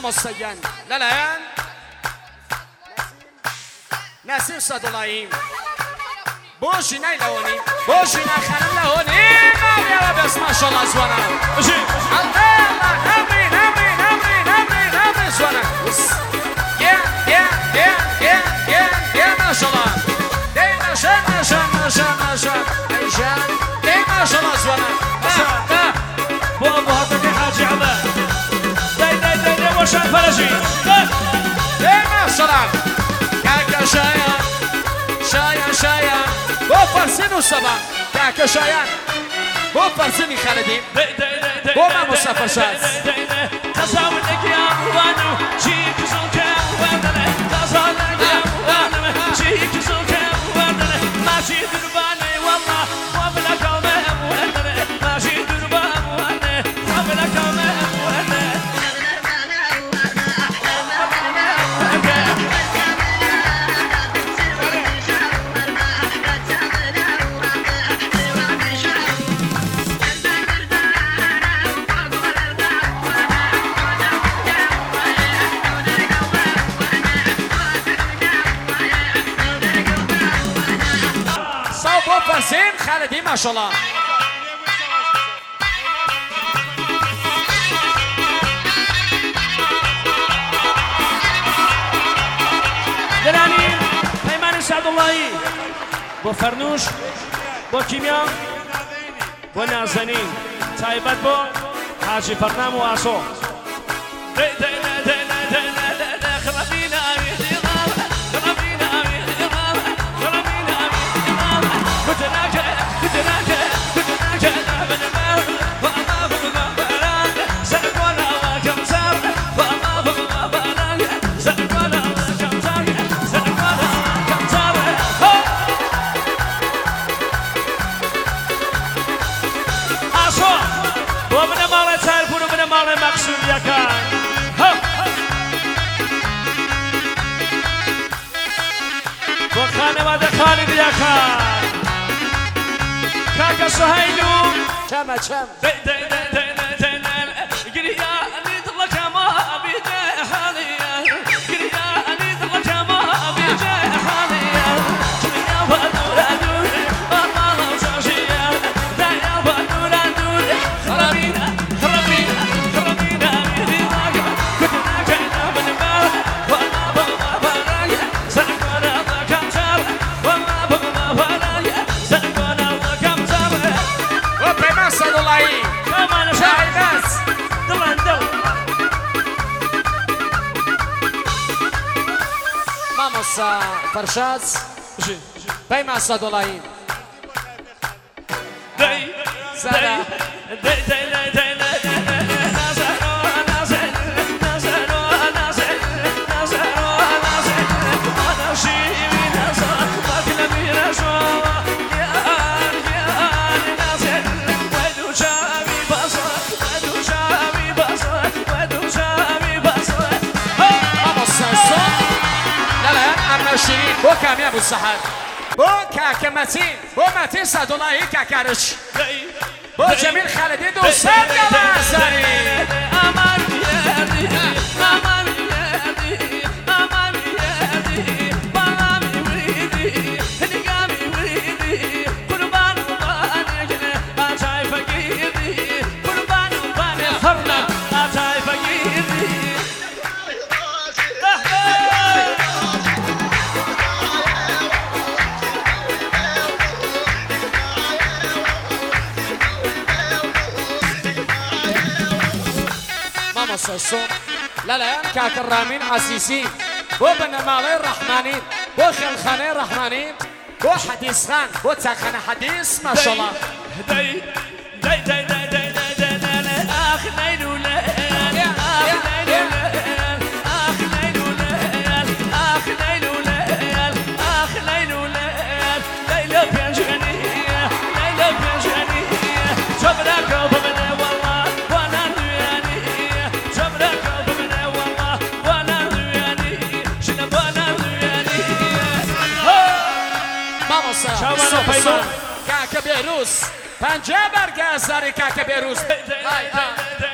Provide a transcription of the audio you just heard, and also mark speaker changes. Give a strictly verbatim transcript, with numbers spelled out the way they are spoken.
Speaker 1: مستجن للآن نسيم صدولاییم بوشی نه لونی بوشی نه خانم لونی ما بیا بس ماشاءالله زوانا بوشی الله نمری نمری نمری نمری نمری زوانا یا یا یا یا یا یا ماشاءالله دی ماشاء ماشاء ماشاء ماشاء ایشان دی ماشاءالله زوانا
Speaker 2: با با ابو هاتف حاجی عبا دی دی دی دی وشان فرجی
Speaker 1: دی ماشاءالله کاکا شاید شاید شاید با فرسین و سبا کاکا شاید با فرسینی خالدیم با ما مصطفى شاز
Speaker 2: خزاونك يا وانو جيك زوك وانو خزاونك يا وانو جيك زوك وانو ماشي درباني والله قبل كوم وانو ماشي دربان وانو قبل كوم وانو
Speaker 1: فرسین خالدی ماشاءالله
Speaker 2: دلانی پیمان سعداللهی با فرنوش با کیمیا با نازنین تایبت با حاجی فرنام و آسو خانواده خالد یکان کاکا سهیلو
Speaker 1: چمه چم ماموسا فرشاد پیما صدولاییم زدا شیرین بو کامی ابو سحر بو کاکا متین بو متین صدولایی کاکارش بو جمیل خالدی دوستان گلازاری
Speaker 2: امان یادی امان یادی امان یادی بامی ویدی نگامی ویدی قربان قربانی آتای فقیدی قربان قربانی فرنا آتای فقیدی
Speaker 1: مصاصون لا لا كاك الرامين عسيسي بو بنمالي الرحمانين بو خلخاني الرحمانين بو حديث خان بو تاخاني حديث ما شاء الله
Speaker 2: داي داي داي داي داي داي داي اخ ليلو ليل اخ ليلو ليل اخ ليلو ليل اخ ليلو ليل اخ ليلو ليل ليلى بيجانيه ليلى بيجانيه صبرك وبمن والله وانا دياني صبرك وبمن والله وانا دياني شنو وانا دياني
Speaker 1: ماما صاحب كاك بيروس پنجه برگه از داری که بیروز